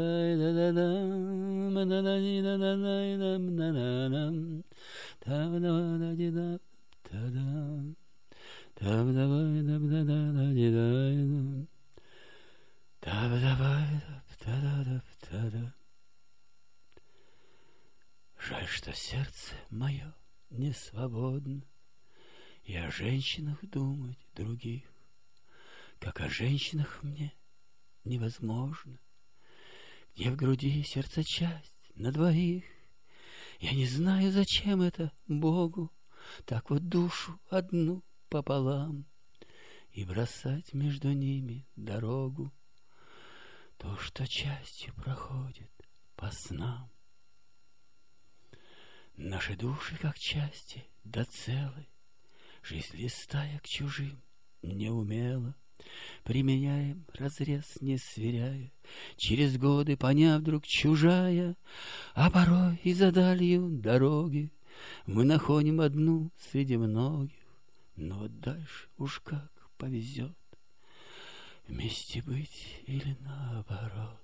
Жаль, что сердце мое не свободно, и о женщинах думать других, как о женщинах мне невозможно. Где в груди сердца часть на двоих, я не знаю, зачем это Богу, так вот душу одну пополам и бросать между ними дорогу, то, что частью проходит по снам. Наши души, как части, да целы, жизнь листая к чужим неумело, применяем разрез, не сверяя, через годы поняв вдруг чужая, а порой и за далью дороги мы находим одну среди многих, но вот дальше уж как повезет, вместе быть или наоборот.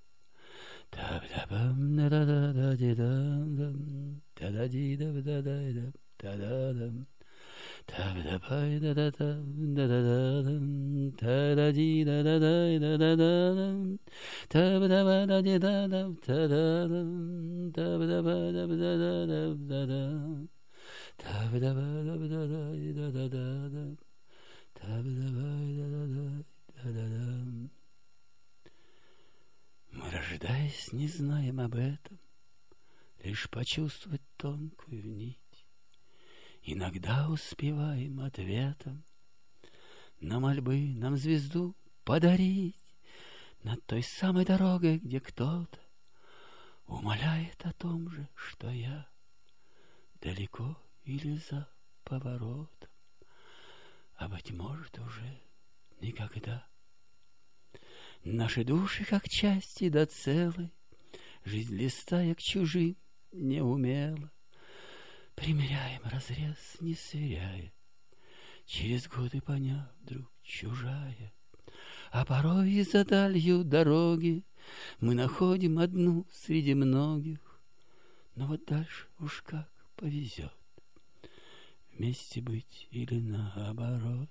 Мы, рождаясь, не знаем об этом, лишь почувствовать тонкую нить. Иногда успеваем ответом на мольбы нам звезду подарить над той самой дорогой, где кто-то умоляет о том же, что я, далеко или за поворотом, а, быть может, уже никогда. Наши души, как части да целы, жизнь листая к чужим неумело, примеряем разрез, не сверяя, через годы поняв вдруг чужая, а порой и за далью дороги мы находим одну среди многих, но вот дальше уж как повезет, вместе быть или наоборот.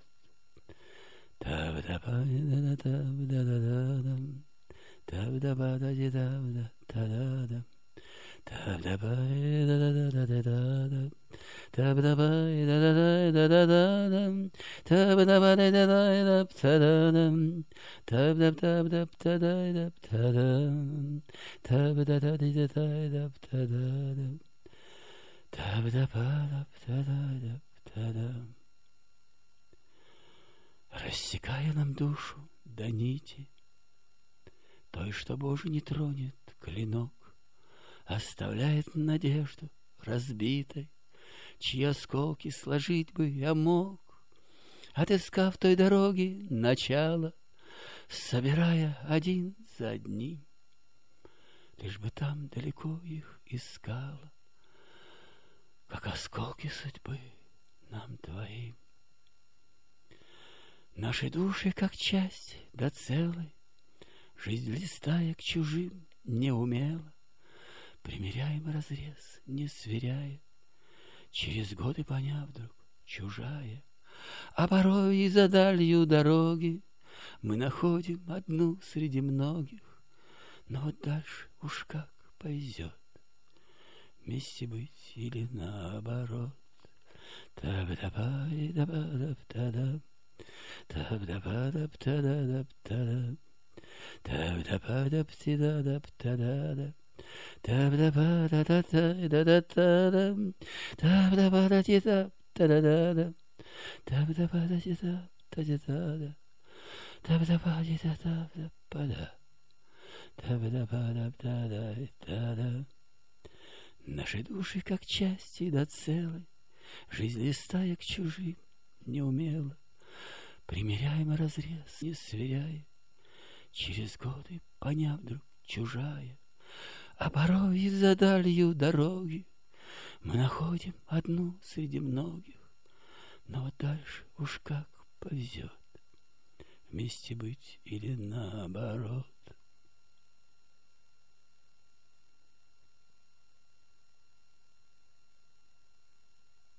Рассекая нам душу до нити, той, что Боже не тронет клинок, оставляет надежду разбитой, чьи осколки сложить бы я мог, отыскав той дороги начало, собирая один за одним, лишь бы там далеко их искала, как осколки судьбы нам двоим. Наши души, как часть да целой, жизнь листая к чужим неумело, примеряем разрез, не сверяя, через годы поняв вдруг чужая, а порой и за далью дороги мы находим одну среди многих, но вот дальше уж как повезет, вместе быть или наоборот. Наши души, как части да целой, жизнь листая к чужим неумело, примеряем разрез, не сверяя, через годы поняв вдруг чужая, а порой и за далью дороги мы находим одну среди многих, но вот дальше уж как повезет, вместе быть или наоборот.